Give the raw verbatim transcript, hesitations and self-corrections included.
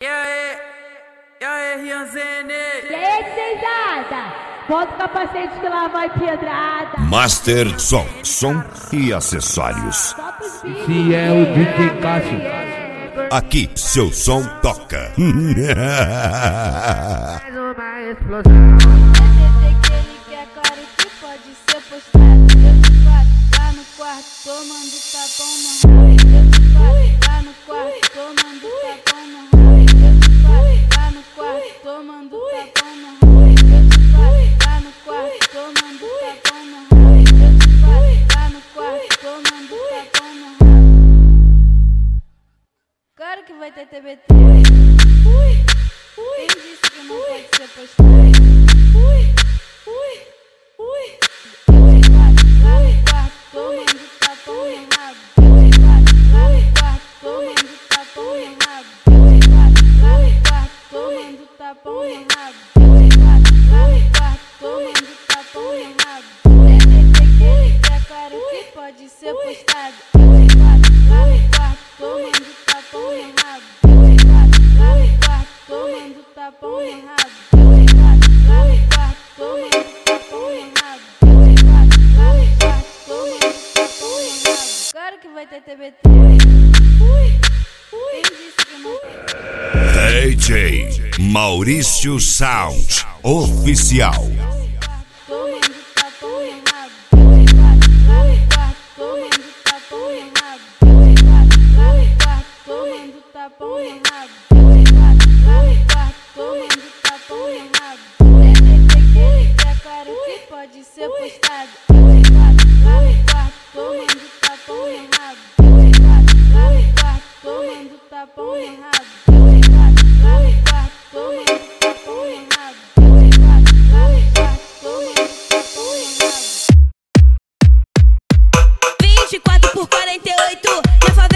E aí, e aí, Rianzene? E aí, Cezada? Bota o capacete que lá vai pedrada. Master Som, som e acessórios. Se é o D J Cássio. Aqui seu som toca. É que ele quer, claro que pode ser postado. Eu te faço lá no quarto, tomando tapão no rabo. Eu te faço lá no quarto, tomando tapão no rabo. Eu te faço lá no quarto, tomando tapão no rabo. Eu te faço lá no quarto, tomando tapão no rabo. Eu te faço lá no quarto, tomando tapão no rabo. Claro que vai ter T B T. Quem disse que não pode ser postado? Pode ser postado. Eu te faço lá no quarto, tomando tapão no rabo. Eu te faço lá no quarto, tomando tapão no rabo. Eu te faço lá no quarto, tomando tapão no rabo. Eu te faço lá no quarto, tomando tapão no rabo. Claro que vai ter T B T. Quem disse que não tem? D J Maurício Sound Oficial. Pode ser postado. Eu te faço lá no quarto, tomando tapão no rabo. Eu te faço lá no quarto, tomando tapão no rabo. Eu te faço lá no quarto, tomando tapão no rabo. Eu te faço lá no quarto, tomando tapão no rabo. vinte e quatro por quarenta e oito, minha favela